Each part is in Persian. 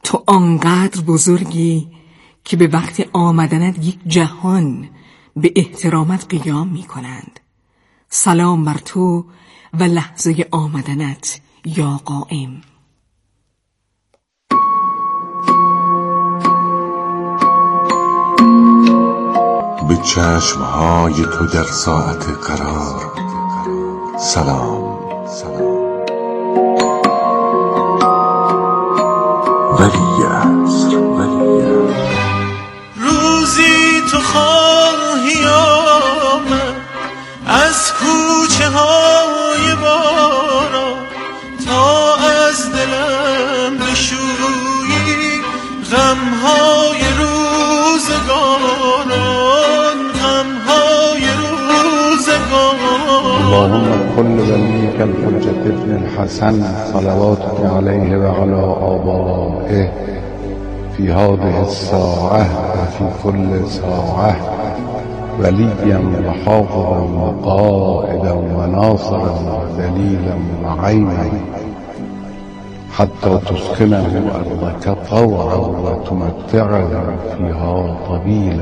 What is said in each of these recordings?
تو آنقدر بزرگی که به وقت آمدنت یک جهان به احترامت قیام می کنند. سلام بر تو و لحظه آمدنت یا قائم. به چشمهای تو در ساعت قرار سلام. ولی عصر روزی تو خواهی آمد از کوچه های بارا تا از دلم بشویی غمهای روزگاران، غمهای روزگاران. اللهم كل وليك الحجة ابن الحسن صلواتك عليه وعلى آبائه في هذه الساعة وفي كل ساعة وليا وحافظا وقائدا وناصرا ودليلا وعينا حتى تسكنه أرضك طوعا وتمتعه فيها طويلا.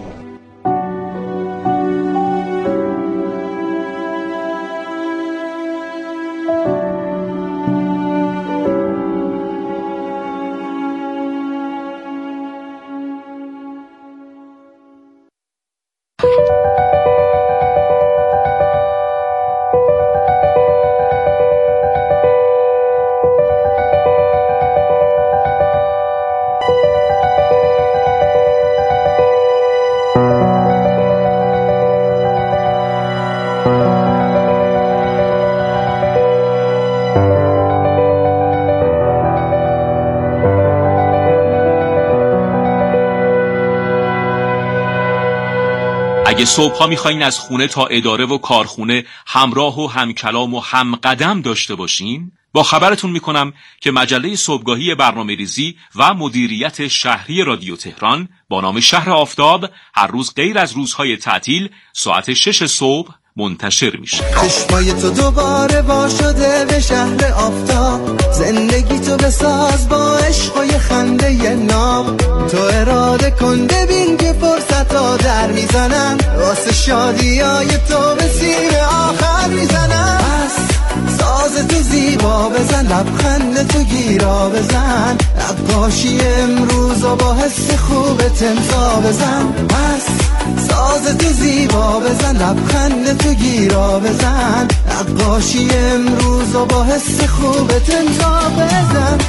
اگه صبح‌ها می‌خواین از خونه تا اداره و کارخونه همراه و همکلام و همقدم داشته باشین، با خبرتون میکنم که مجله صبحگاهی برنامه‌ریزی و مدیریت شهری رادیو تهران با نام شهر آفتاب هر روز غیر از روزهای تعطیل ساعت 6 صبح منتشر میشه. چشمای تو دوباره وا شده به شهر آفتاب، زندگی تو بساز با عشق و یه خنده یه ناب. تو اراده کن ببین که فرصت ها در میزنن، واسه شادی های تو به سیر آخر میزنن. ساز تو زیبا بزن، لبخند تو گیرا بزن، نقاشی امروز و با حس خوبت امضا بزن. ساز تو زیبا بزن، لبخند تو گیرا بزن، نقاشی امروز و با حس خوبت امضا بزن.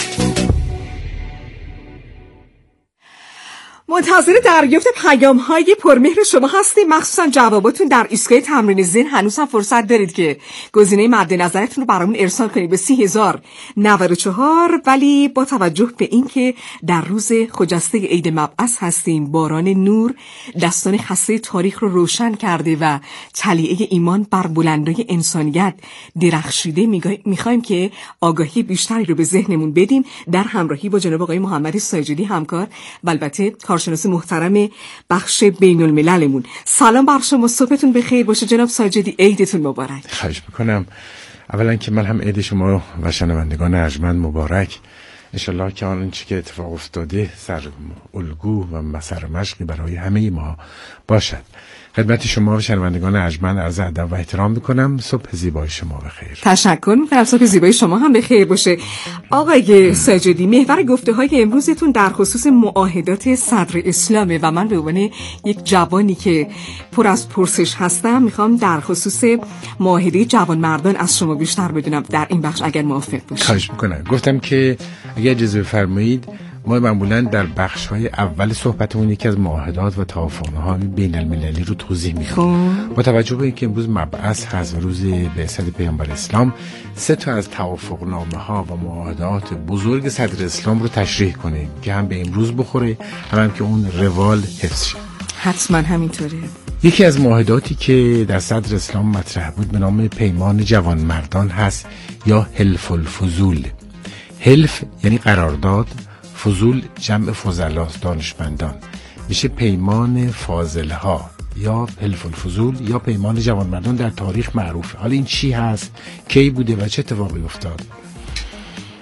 منتظر دریافت پیام‌های پرمهر شما هستیم، مخصوصا جواباتون در ایستگاه تمرین ذهن. هنوز هم فرصت دارید که گزینه مد نظرتون رو برامون ارسال کنید به 30,094. ولی با توجه به اینکه در روز خجسته عید مبعث هستیم، باران نور دستان خسته تاریخ رو روشن کرده و طلیعه ایمان بر بلندای انسانیت درخشیده، میخوایم که آگاهی بیشتری رو به ذهنمون بدیم در همراهی با جناب آقای محمد ساجدی همکار و البته کارشناس محترم بخش بین المللمون. سلام بر شما، صبحتون بخیر باشه جناب ساجدی، عیدتون مبارک. خواهش میکنم. اولا که من هم عید شما و شنوندگان ارجمند مبارک. انشالله که آنچه که اتفاق افتاده سر الگو و مسر مشقی برای همه ما باشد. خدمت شما و شنوندگان ارجمند عرض ادب و احترام میکنم. صبح زیبای شما بخیر. تشکر میکنم. صبح زیبای شما هم بخیر باشه. آقای ساجدی، محور گفته‌های امروزتون در خصوص معاهدات صدر اسلامه و من به عنوان یک جوانی که پر از پرسش هستم میخوام در خصوص معاهده جوانمردان از شما بیشتر بدونم در این بخش اگر موافق باشید. خواهش میکنم. گفتم که اگر اجازه بفرمایید ما معمولاً در بخش‌های اول صحبتمون یکی از معاهدات و توافقنامه‌های بین‌المللی رو توضیح می‌دیم. با توجه به اینکه امروز مبعث هست و روز بعثت پیامبر اسلام، 3 تا از توافقنامه‌ها و معاهدات بزرگ صدر اسلام رو تشریح کنیم که هم به امروز بخوره هم که اون روال حفظ شه. حتما همینطوره. یکی از معاهداتی که در صدر اسلام مطرح بود به نام پیمان جوانمردان هست یا حلف الفضول. حلف یعنی قرارداد، فضول جمع فضلاست، دانشمندان، میشه پیمان فاضلها یا حلف الفضول یا پیمان جوانمردان در تاریخ معروفه. حالا این چی هست، کی بوده و چه اتفاقی افتاد؟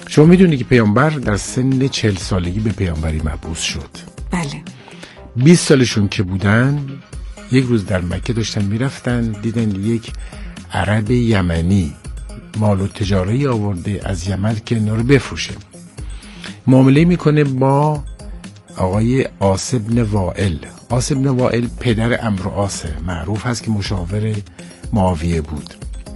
شما میدونی که پیامبر در سن 40 سالگی به پیامبری مبعوث شد. بله. 20 سالشون که بودن یک روز در مکه داشتن میرفتن، دیدن یک عرب یمنی مال و تجاری آورده از یمن که اینا رو بفروشه. معامله میکنه با آقای عاص بن وائل. عاص بن وائل پدر عمرو عاص، معروف هست که مشاور معاویه بود.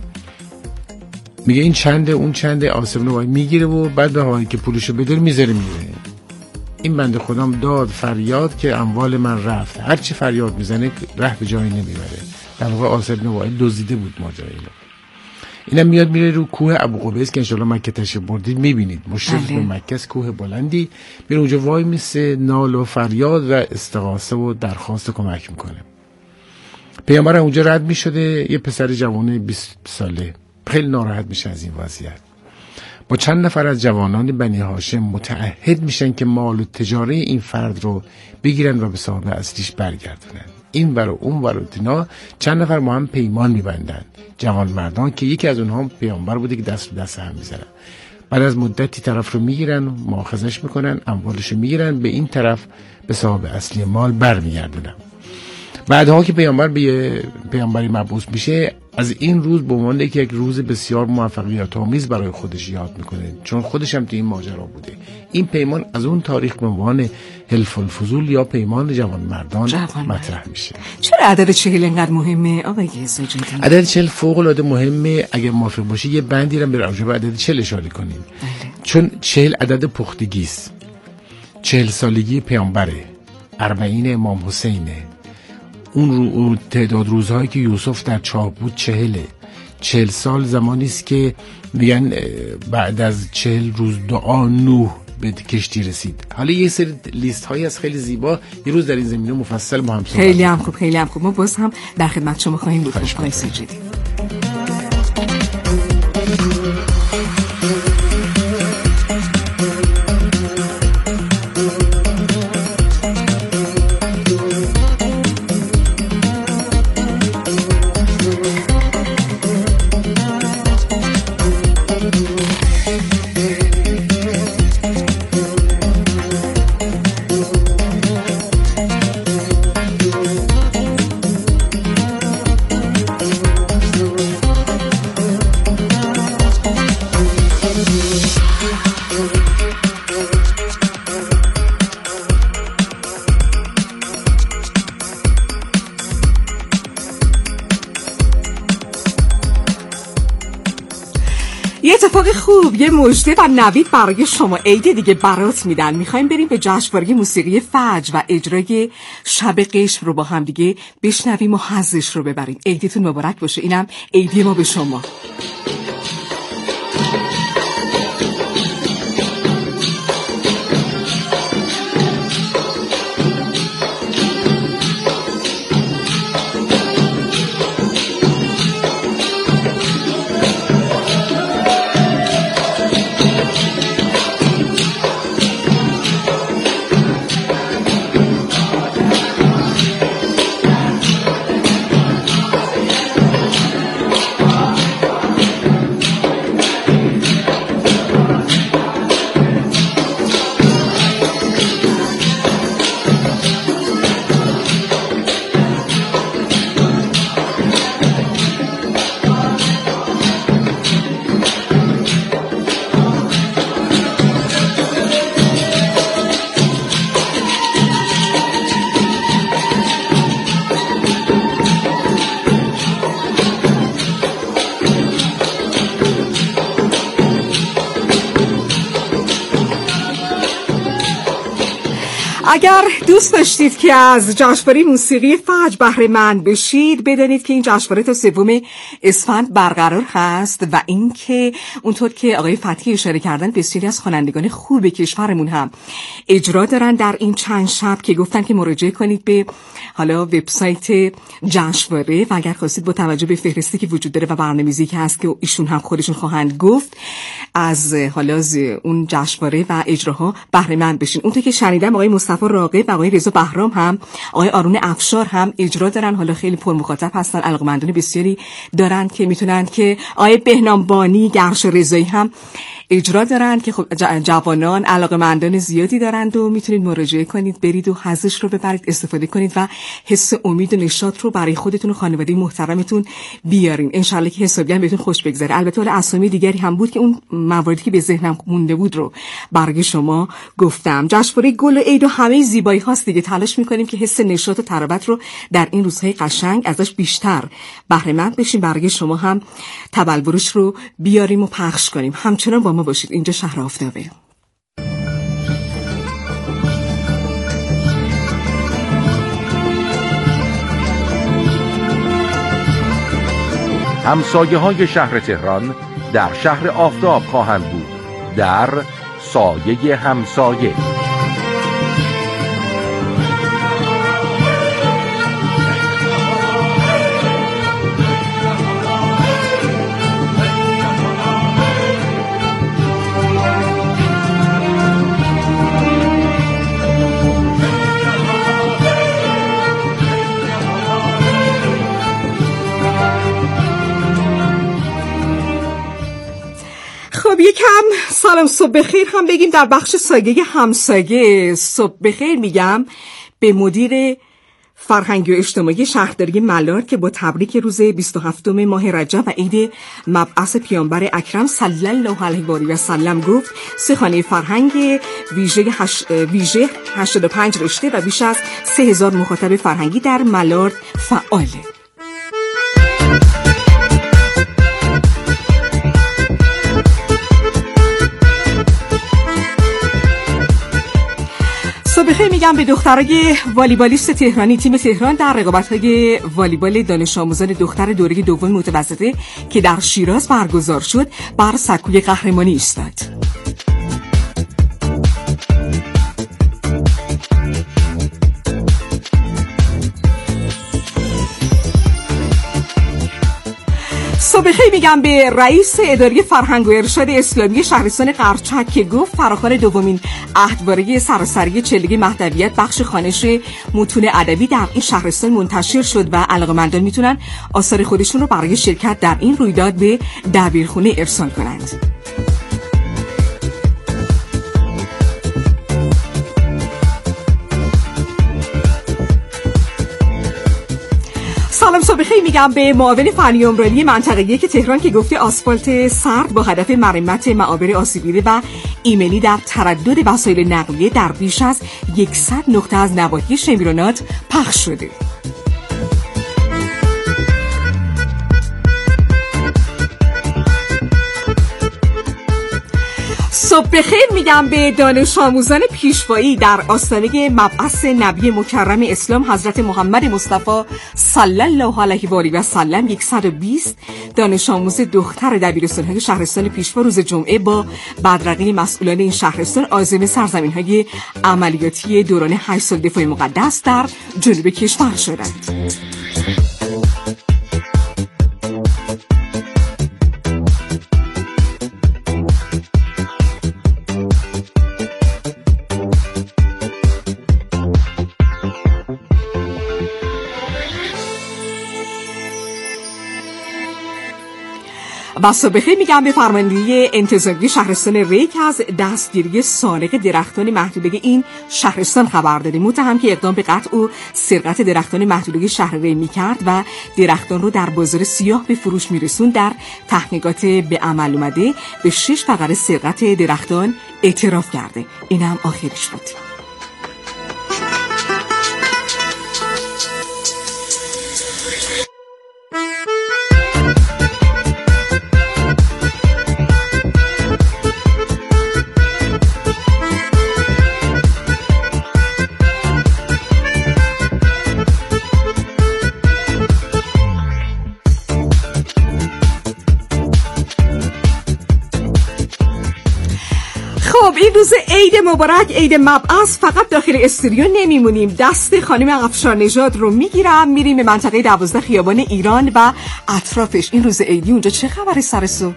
میگه این چنده اون چنده، عاص بن وائل میگیره و بعد به هایی که پولشو بده میذاره میره. این بنده خودم داد فریاد که اموال من رفت. هرچی فریاد میزنه ره به جایی نمیبره. در واقع عاص بن وائل دزدیده بود ماجرا اینو. اینم میاد میره رو کوه ابوقبیس که انشالله مکه تشریف بردید میبینید، مشرف به مکه است، کوه بلندی. میره اونجا وای میسه، نال و فریاد و استغاثه و درخواست کمک میکنه. پیامبر اونجا رد میشده، یه پسر جوان 20 ساله خیلی ناراحت میشه از این وضعیت. با چند نفر از جوانان بنی هاشم متعهد میشن که مال و تجاره این فرد رو بگیرن و به صاحب اصلیش برگردونن. این ور و اون ور و دینا چند نفر ما هم پیمان میبندن، جوان مردان که یکی از اونها پیامبر بوده که دست به دست هم میزنن. بعد از مدتی طرف رو میگیرن، مؤاخذش میکنن، اموالش رو میگیرن، به این طرف به صاحب اصلی مال برمیگردونن. بعدها که پیامبر به پیامبری مبعوث میشه، از این روز به عنوان یک روز بسیار موفقیت آمیز برای خودش یاد میکنه، چون خودش هم تو این ماجرا بوده. این پیمان از اون تاریخ به عنوان حلف الفضول یا پیمان جوان مردان مطرح میشه. چرا عدد 40 اینقدر مهمه آقای زوجی؟ عدد 40 فوق العاده مهمه. اگر موافق باشی یه بندی رو به راجع به عدد 40 اشاره کنیم. بله. چون 40 عدد پختگی است. 40 سالگی پیامبره، 40 امام حسینه. اون تعداد روزهایی که یوسف در چاه بود 40. 40 سال زمانی است که میگن بعد از 40 روز دعا نوح به کشتی رسید. حالا یه سری لیست هایی از خیلی زیبا یه روز در این زمینه مفصل با هم صحبت. خیلی هم خوب، خیلی هم خوب. ما باز هم در خدمت شما خواهیم بود آقای سجادی. یه اتفاق خوب، یه مژده و نوید برای شما عید دیگه برات میدن. میخوایم بریم به جشنواره موسیقی فجر و اجرای شب قشم رو با هم دیگه بشنویم و حظش رو ببریم. عیدتون مبارک باشه. اینم عیدی ما به شما. اگر دوست داشتید که از جشنواره موسیقی فجر بهره مند بشید، بدانید که این جشنواره تا 3 اسفند برقرار هست و اینکه اونطور که آقای فتحی اشاره کردن بسیاری از خوانندگان خوب کشورمون هم اجرا دارن در این چند شب که گفتن که مراجعه کنید به حالا وبسایت جشنواره و اگر خواستید با توجه به فهرستی که وجود داره و برنامه‌ریزی که هست که ایشون هم خودشون خواهند گفت از حالا اون جشنواره و اجراها بهره مند بشین. اونطور که شنیدم آقای مصطفی راغب و آقای رضا بهرام هم، آقای آرون افشار هم اجرا دارن. حالا خیلی پر مخاطب هستن، علاقه‌مندان بسیاری دارن که میتونن که آقای بهنام بانی، گرش رضایی هم اجرا دارن که خب جوانان علاقه‌مندان زیادی دارند و میتونید مراجعه کنید، برید و حظش رو ببرید، استفاده کنید و حس امید و نشاط رو برای خودتون و خانواده محترمتون بیارین. انشالله که حسابی هم بهتون خوش بگذره. البته حالا اسامی دیگری هم بود که اون مواردی که به ذهنم مونده بود رو برای شما گفتم. جشنواره گل و عید و همه زیبایی هاست دیگه. تلاش میکنیم که حس نشاط و تراوت رو در این روزهای قشنگ ازش بیشتر بهره مند بشیم. برای شما هم تبلورش رو بیاریم و پخش کنیم. همچنان با ما باشید. اینجا شهر آفتابه. همسایه‌های شهر تهران در شهر آفتاب خواهند بود، در سایه همسایه. خب یکم سلام صبح بخیر هم بگیم در بخش سایه همسایه. صبح بخیر میگم به مدیر فرهنگی و اجتماعی شهرداری ملار که با تبریک روز 27 ماه رجب و عید مبعث پیامبر اکرم صلی الله علیه و سلم گفت سخانه فرهنگ ویژه 85 رشته و بیش از 3000 مخاطب فرهنگی در ملار فعاله. بخیر میگم به دخترای والیبالیست تهرانی تیم تهران در رقابت‌های والیبال دانش آموزان دختر دوره دوم متوسطه که در شیراز برگزار شد بر سکوی قهرمانی ایستاد. صبح خیر میگم به رئیس اداره فرهنگ و ارشاد اسلامی شهرستان قرچک که گفت فراخوان دومین عهدباره سراسری چلگی مهدویت بخش خوانش متون ادبی در این شهرستان منتشر شد و علاقه‌مندان میتونن آثار خودشون رو برای شرکت در این رویداد به دبیرخونه ارسال کنند. سلام صبح خیر میگم به معاون فنی عمرانی منطقه 1 تهران که گفته آسفالت سرد با هدف مرمت معابر آسیب‌دیده و ایمنی در تردد وسایل نقلیه در بیش از 100 نقطه از نواحی شمیرونات پخش شده. صبح بخیر میگم به دانش آموزان پیشوایی در آستانه مبعث نبی مکرم اسلام حضرت محمد مصطفی صلی الله علیه و سلم 120 دانش آموز دختر دبیرستان‌های شهرستان پیشوا روز جمعه با بدرقه مسئولان این شهرستان عازم سرزمین‌های عملیاتی دوران 8 سال دفاع مقدس در جنوب کشور شدند. و صبح خیر میگم به فرمانده انتظامی شهرستان ری که از دستگیری سارق درختان محدوده این شهرستان خبر داده. متهم که اقدام به قطع و سرقت درختان محدوده شهر ری میکرد و درختان رو در بازار سیاه به فروش میرسون در تحقیقات به عمل اومده به 6 فقره سرقت درختان اعتراف کرده. اینم آخرش بود. این روز عید مبارک، عید مبعث، فقط داخل استودیو نمیمونیم. دست خانم افشارنژاد رو میگیرم میریم به منطقه 12 خیابان ایران و اطرافش. این روز عیدی اونجا چه خبره سر صبح؟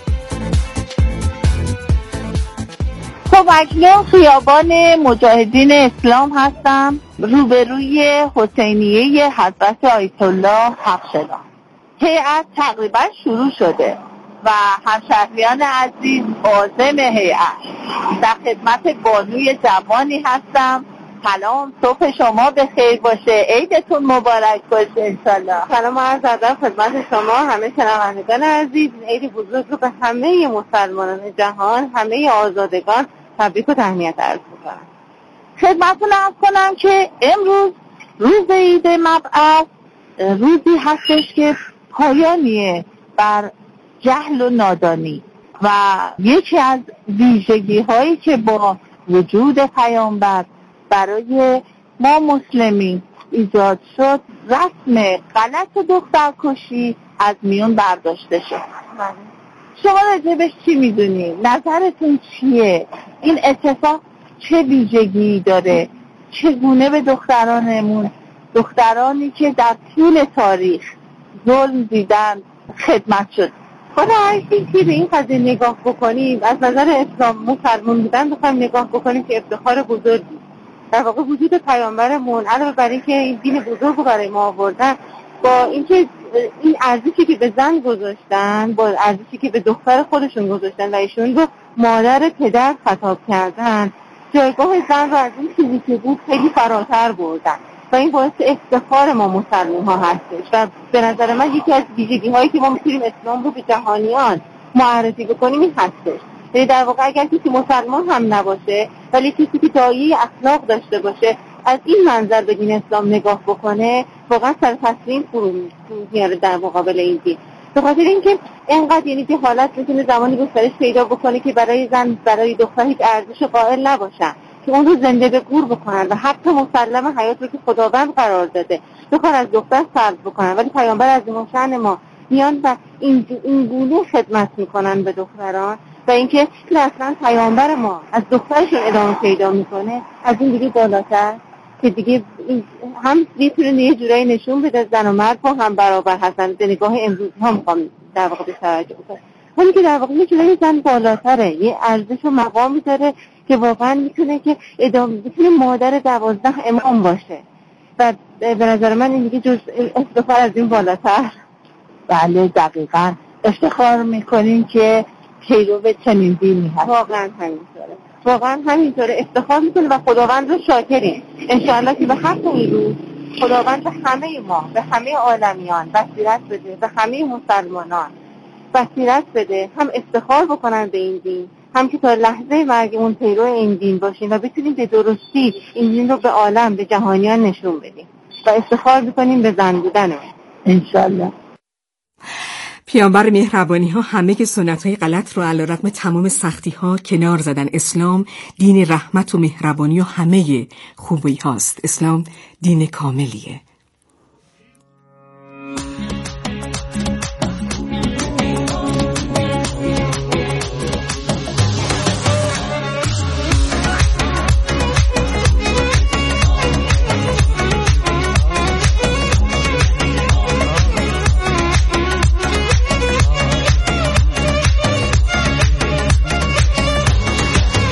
خب اکنون خیابان مجاهدین اسلام هستم، روبروی حسینیه حضرت آیت الله حق شدان. هیئت تقریبا شروع شده. و همشهریان عزیز، عازم هیئت، در خدمت بانوی جوانی هستم. سلام، صبح شما بخیر باشه، عیدتون مبارک باشه انشالله. سلام عرض ادب خدمت شما همه شنوندگان عزیز. عید بزرگ رو به همه مسلمانان جهان، همه آزادگان تبریک و تهنیت عرض می‌کنم. خدمتتون عرض کنم که امروز روز عید مبعث روزی هستش که پایانیه بر جهل و نادانی و یکی از ویژگی هایی که با وجود پیامبر برای ما مسلمین ایجاد شد رسم غلط دخترکشی از میون برداشته شد. شما راجبش چی میدونی؟ نظرتون چیه؟ این اتفاق چه ویژگی داره؟ چگونه به دخترانمون، دخترانی که در طول تاریخ ظلم دیدن خدمت شد؟ خدا هرکی که به این قضیه نگاه بکنیم از نظر اسلام مسلمان بودن بخوایم نگاه بکنیم که افتخار بزرگی در واقع وجود پیامبرمون علاوه بر اینکه این دین بزرگ رو برای ما آوردن، با اینکه این ارزشی که به زن گذاشتن، با ارزشی که به دختر خودشون گذاشتن و ایشون رو مادر پدر خطاب کردن، جایگاه زن رو از این چیزی که بود خیلی فراتر بردن و این باعث افتخار ما مسلمان ها هستش و به نظر من یکی از ویژگی هایی که ما میتونیم اسلام رو به جهانیان معرفی بکنیم این هستش. یعنی در واقع اگر کسی مسلمان هم نباشه ولی کسی که دایه اخلاق داشته باشه از این منظر به دین اسلام نگاه بکنه واقعا سر تسلیم فرو میاره در مقابل این دین. به خاطر اینکه اینقدر یعنی که حالت میتونه زمانی گسترش پیدا بکنه که برای زن برای دختر هیچ ارزش قائل نباشن که اون رو زنده به گور بکنن و حتی مسلم حیات رو که خداوند قرار داده بخوان از دختر سلب بکنن، ولی پیامبر عظیم شأن ما میان و این گونه خدمت میکنن به دختران و اینکه اصلا پیامبر ما از دخترشون ادامه پیدا میکنه از این دیگه بالاتر که دیگه هم میتونه یه جورایی نشون بده زن و مرد با هم برابر هستن. به نگاه امروزی ها میخوام در واقع به توجه بکنم، ولی که در واقع یه جورایی زن بالاتره، یه ارزش و مقامی داره که واقعا میتونه که میتونه مادر 12 امام باشه و به نظر من این دیگه جز افتخار از این بالاتر. بله دقیقاً افتخار میکنیم که پیرو به چنین دینی هست. واقعا همینطوره افتخار میکنیم و خداوند رو شاکریم انشاءالله که به حق این روز خداوند به همه ما، به همه عالمیان بصیرت بده، به همه مسلمانان بصیرت بده، هم افتخار بکنن به این دین، هم که تا لحظه مرگمون پیرو این دین باشیم و بتونیم به درستی این دین رو به عالم، به جهانیان نشون بدیم و افتخار بکنیم به زن بودنمون انشاءالله. پیامبر مهربانی ها همه که سنت های غلط رو علیرغم تمام سختی ها کنار زدن. اسلام دین رحمت و مهربانی و همه خوبی هاست. اسلام دین کاملیه.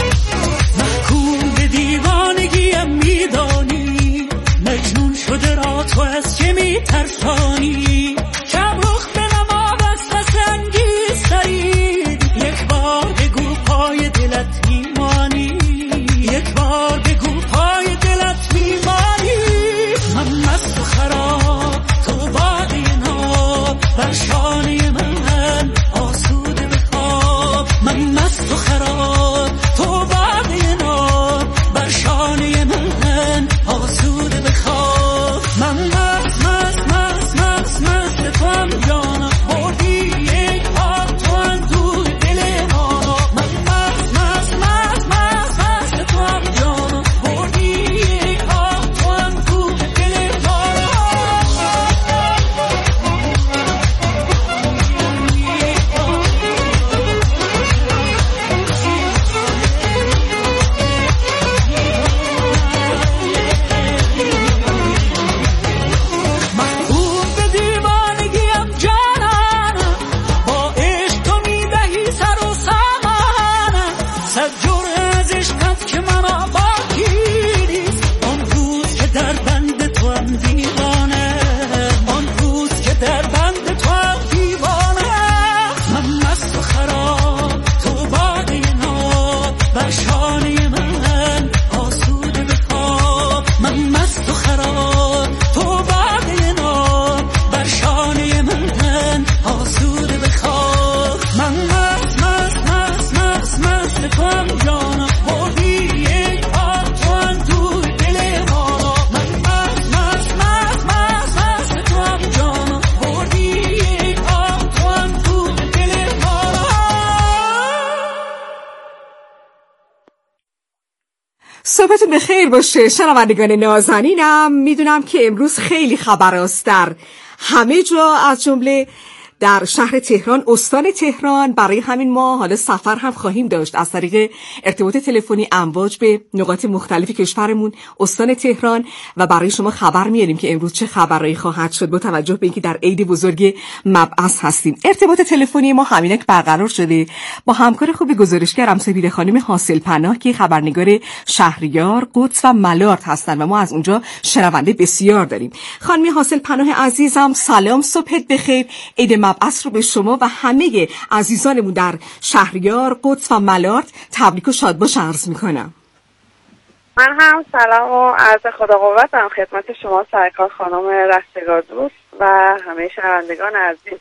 محکوم به دیوانگیم میدانی، مجنون شده را صبحتون بخیر باشه شنوندگان نازنینم. میدونم که امروز خیلی خبر است در همه جا، از جمله در شهر تهران، استان تهران. برای همین ما حالا سفر هم خواهیم داشت از طریق ارتباط تلفنی امواج به نقاط مختلف کشورمون، استان تهران، و برای شما خبر میاریم که امروز چه خبرایی خواهد شد با توجه به اینکه در عید بزرگ مبعث هستیم. ارتباط تلفنی ما همینک برقرار شده با همکار خوب گزارشگرم سپیده خانم حاصل پناه که خبرنگار شهریار، قدس و ملارد هستن و ما از اونجا شنونده بسیار داریم. خانم حاصل پناه عزیزم سلام، صبحت بخیر. عید مبعث رو به شما و همه عزیزانمون در شهریار، قدس و ملارد تبریک و شادباش عرض میکنم. من هم سلام و عرض خدا قوت دارم خدمت شما سرکار خانم رستگار دوست و همه شنوندگان عزیز.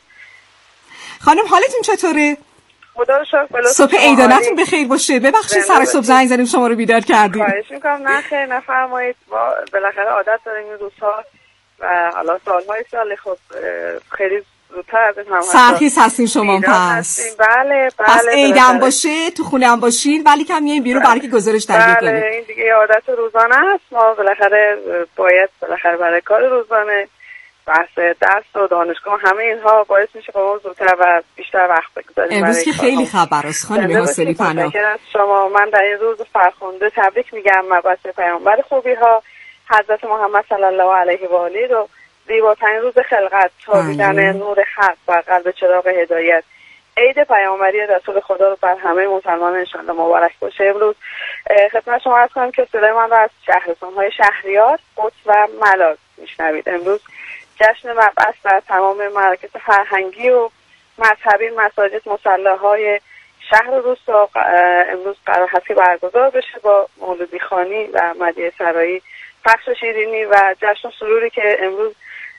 خانم حالتون چطوره؟ خدا رو شکر. صبح عیدانتون بخیر باشه. ببخشید سر صبح زنگ زدیم شما رو بیدار کردیم. خواهش میکنم. نه خیر نفرمایید، ما بالاخره عادت داریم این روزها و حالا سالهای سال خب خیلی زودتر از این هم سرخیز هستین شما پس. بله پس عیدم باشه تو خونه هم باشین ولی کم میایین بیرون برای که گزارش تهیه کنید. بله این دیگه عادت روزانه است. ما بالاخره باید برای کار روزانه، بحث درس و دانشگاه همه اینها باعث میشه که ما زودتر و بیشتر وقت بگذاریم. امروز که خیلی خبر است خانم حاصلی پناه. شما من در این روز فرخنده تبریک میگم مبعث پیامبر خوبی ها حضرت محمد صلی الله علیه و آله رو، زیباترین روز خلقت، تابیدن نور حق بر قلب چراغ هدایت. عید پیامبری رسول خدا رو بر همه مسلمان انشالله مبارک باشه. امروز خدمت شما عرض کنم که صدای من رو از شهرستان‌های شهریار، قدس و ملارد میشنوید. امروز جشن مبعث در تمام مراکز فرهنگی و مذهبی، مساجد، مصلاهای شهر و روستا امروز قرار هست که برگزار بشه با مولودی خوانی و مدیحه سرایی، پخش و شیرینی و جشن و سروری که امروز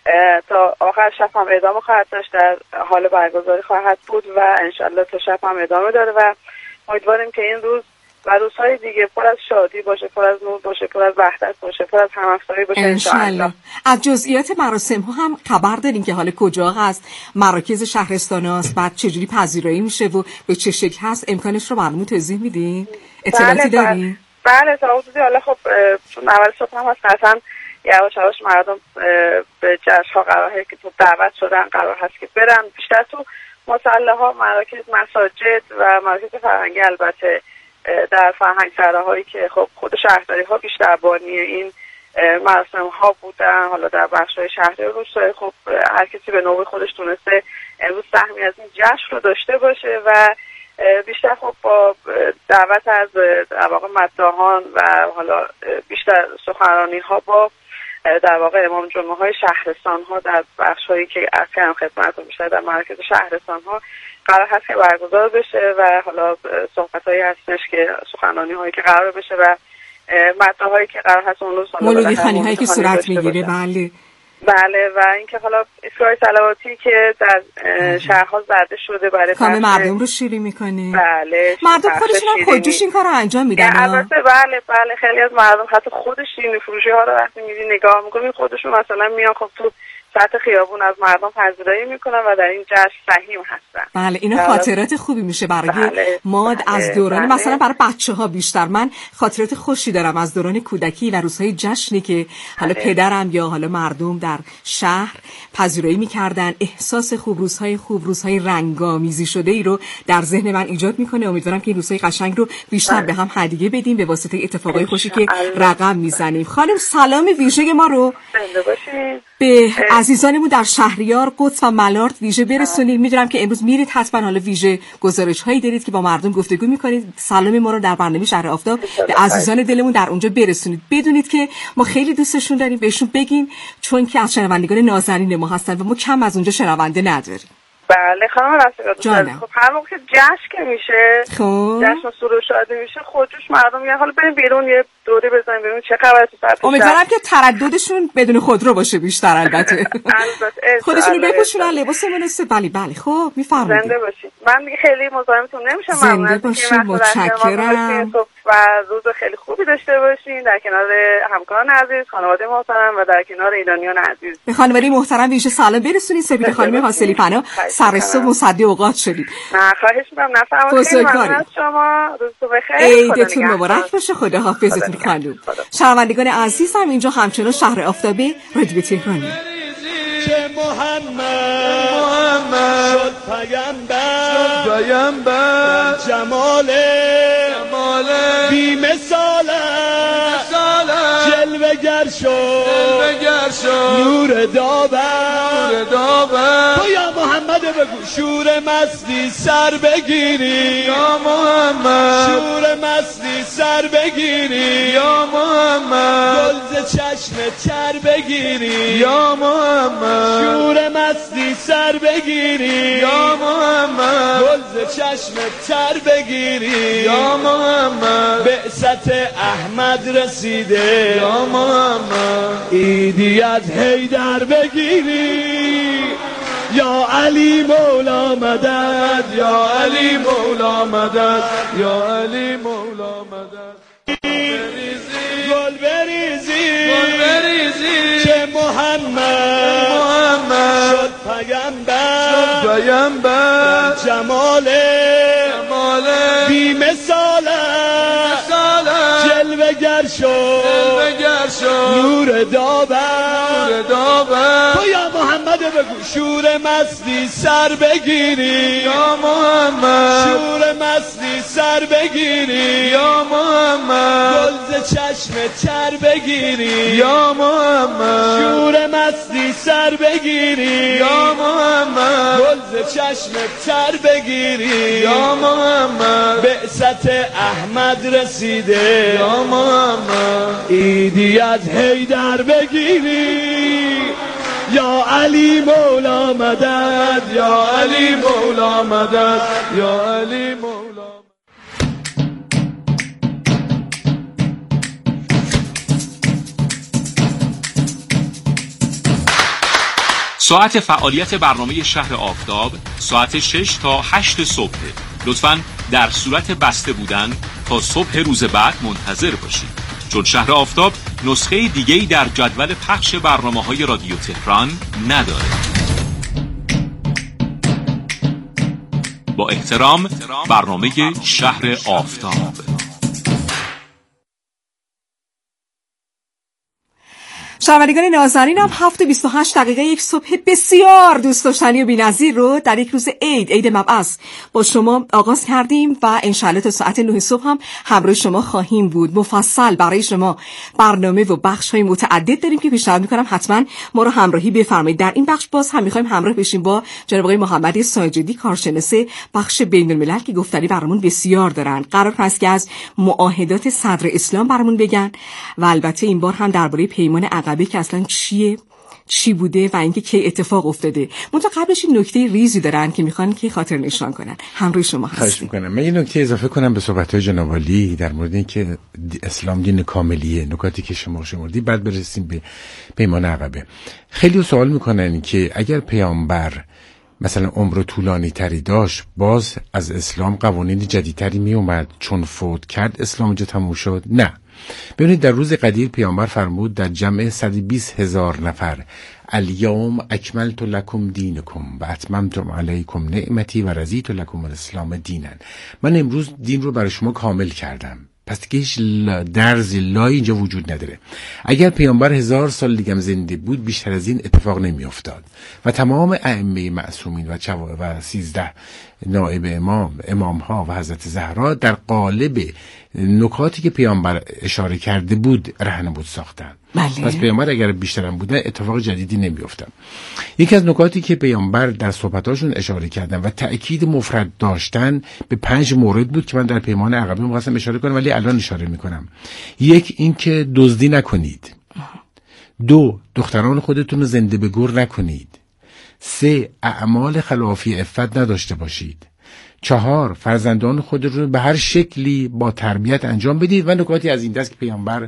تا آخر شب هم ادامه خواهد داشت، در حال برگزاری خواهد بود و انشالله تا شب هم ادامه داره و امیدواریم که این روز و روزهای دیگه پر از شادی باشه، پر از نور باشه، پر از وحدت باشه، پر از همافزایی باشه انشالله. از جزئیات مراسم ها هم خبر داریم که حالا کجا هست، مراکز شهرستان هست، بعد چجوری پذیرایی میشه و به چه شکل هست، امکانش رو برامون توضیح میدین؟ اطلاعاتی دارین؟ بله تا حدودی. حالا خب چون اول صبح هم هست قطعا یواش یواش مردم به جشن‌ها قراره که تو دعوت شدن قرار هست که برن بیشتر تو مصلاها، مراکز مساجد و مراکز فرهنگی، البته در فرهنگ سراهایی که خب خود شهرداری ها بیشتر بانی این مراسم ها بودن. حالا در بخش‌های شهری و روستایی خب هر کسی به نوبه خودش تونسته امروز سهمی از این جشن رو داشته باشه و بیشتر خب با دعوت از در واقع مداحان و حالا بیشتر سخنرانی ها با در واقع امام جمعه های شهرستان ها در بخش هایی که اصلا خدمت بیشتر در مرکز شهرستان ها قرار هست که برگزار بشه و حالا صحبت هایی هستش که سخنرانی هایی که قرار بشه و مداح هایی که قرار هست اون روز مولودی خوانی هایی که صورت میگیره. بله و اینکه حالا ایستگاه صلواتی که در شهرها زده شده برای کامل مردم رو شیرین میکنه. بله مردم خودشون هم خودجوش این کار رو انجام میدن. البته بله خیلی از مردم حتی خود شیرینی فروشی ها رو وقتی میری نگاه میکنی خودشون مثلا میان خب تو سطح خیابون از مردم پذیرایی میکنن و در این جشن سهیم هستن. بله اینا خاطرات خوبی میشه برای ما از دوران مثلا برای بچه‌ها بیشتر. من خاطرات خوشی دارم از دوران کودکی و روزهای جشنی که حالا پدرم یا حالا مردم در شهر پذیرایی میکردن. احساس خوب، روزهای رنگامیزی شده ای رو در ذهن من ایجاد میکنه. امیدوارم که این روزهای قشنگ رو بیشتر به هم هدیه بدیم به واسطه اتفاقای خوشی که رقم میزنیم. خانم سلام ویژه ما رو به عزیزانمون در شهریار، قدس و ملارد ویژه برسونید. میدونم که امروز میرید حتما حالا ویژه گزارش هایی دارید که با مردم گفتگو میکنید. سلام ما رو در برنامه شهر آفتاب به عزیزان دلمون در اونجا برسونید. بدونید که ما خیلی دوستشون داریم، بهشون بگین چون که از شنوندگان نازنین ما هستن و ما کم از اونجا شنونده نداریم. بله خانم رستگار خب هر موقع جشن که میشه جشن و سرور شادی میشه خودجوش مردم میگن حالا بریم بیرون یه دوری بزنیم ببینیم چه خبره تو سطح. امیدوارم که ترددشون بدون خودرو باشه بیشتر. البته خودشون رو بپوشونن لباس مناسب. بله خب میفرمایید. زنده باشید. من دیگه خیلی مزاحمتون نمیشم. زنده باشید. متشکرم. و روز خیلی خوبی داشته باشین در کنار همکاران عزیز، خانواده محترم و در کنار ایرانیان عزیز. به خانواده محترم ویژه سلام برسونید. سپید خانم حاصلی پناه سر صبح مصدق اوقات شدید. نه خواهش می‌کنم، نفرمایید. خیلی ممنون از شما. روزتون بخیر. عیدتون مبارک باشه. خداحافظتون خانم. شنوندگان عزیزم، اینجا همچنان شهر آفتابه رادیو تهرانی. که محمد شد پیامبر جمال بی مثاله جلوه گر شد نور دابر تو یا محمد بگو شور مستی سر بگیری یا محمد شور مستی سر بگیری یا محمد گلز چشم چر بگیری یا محمد شور مستی سر بگیری یا محمد گلز چشم چر بگیری یا محمد بعثت احمد رسیده یا محمد ایدی از حیدر بگیری یا علی مولا مدد یا علی مولا مدد یا علی مولا مدد گل بریزی که محمد شد پیامبر جمال بی مثاله جلوه گر شد نور دابر تو یا محمد بگو شور مستی سر بگیری یا محمد شور مستی سر بگیری یا محمد گلز چشم چر بگیری یا محمد شور مستی سر بگیری یا محمد گلز چشم چر بگیری یا محمد بعثت احمد رسیده یا محمد ایدی از حیدر بگیری یا علی مولا مدد یا علی مولا مدد یا علی مولا. ساعت فعالیت برنامه شهر آفتاب ساعت 6 تا 8 صبح. لطفاً در صورت بسته بودن تا صبح روز بعد منتظر باشید، چون شهر آفتاب نسخه دیگه‌ای در جدول پخش برنامه‌های رادیو تهران نداره. با احترام، برنامه شهر آفتاب. شنوندگان نازنینم 7:28 یک صبح بسیار دوست داشتنی و بی‌نظیر رو در یک روز عید مبعث با شما آغاز کردیم و انشالله تا ساعت 9 صبح هم همراه شما خواهیم بود. مفصل برای شما برنامه و بخش‌های متعدد داریم که پیشنهاد می‌کنم حتما ما رو همراهی بفرمایید. در این بخش باز هم می‌خوایم همراه بشیم با جناب آقای محمد ساجدی، کارشناس بخش بین‌الملل که گفتنی برامون بسیار دارن. قرار هست که از معاهدات صدر اسلام برامون بگن و البته این بار هم درباره پیمان عقبه که اصلا چی بوده و اینکه کی اتفاق افتاده. منتها قبلش این نکته ریزی دارن که میخوان که خاطر نشان کنن. همراه شما هستم. خواهش میکنم. من یه نکته اضافه کنم به صحبت‌های جناب عالی در مورد اینکه اسلام دین کاملیه، نکاتی که شما شمردی، بعد برسیم به پیمان عقبه. خیلی سوال میکنن که اگر پیامبر مثلا عمر طولانی تری داشت، باز از اسلام قوانین جدیدتری می اومد چون فوت کرد اسلام جا تموم شد؟ نه. ببینید در روز قدیر پیامبر فرمود در جمع 120,000 نفر الیوم اکملت لکم دینکم و اتممت علیکم نعمتی و رضیت لکم الاسلام دینا. من امروز دین رو برای شما کامل کردم. پس دیگه هیچ درزی لای اینجا وجود نداره. اگر پیامبر 1000 سال دیگه هم زنده بود بیشتر از این اتفاق نمی افتاد و تمام ائمه معصومین و 13 نائب امام ها و حضرت زهرا در قالب نکاتی که پیامبر اشاره کرده بود راهنمود ساختن. بله. پس پیامبر اگر بیشتر هم بودن اتفاق جدیدی نمی افتاد. یکی از نکاتی که پیامبر در صحبتاشون اشاره کردن و تأکید مفرد داشتن به 5 مورد بود که من در پیمان عقبه می‌خواستم اشاره کنم ولی الان اشاره می‌کنم. 1 اینکه دزدی نکنید. 2 دختران خودتون رو زنده به گور نکنید. 3 اعمال خلافی عفت نداشته باشید. 4 فرزندان خود رو به هر شکلی با تربیت انجام بدید و نکاتی از این دست که پیامبر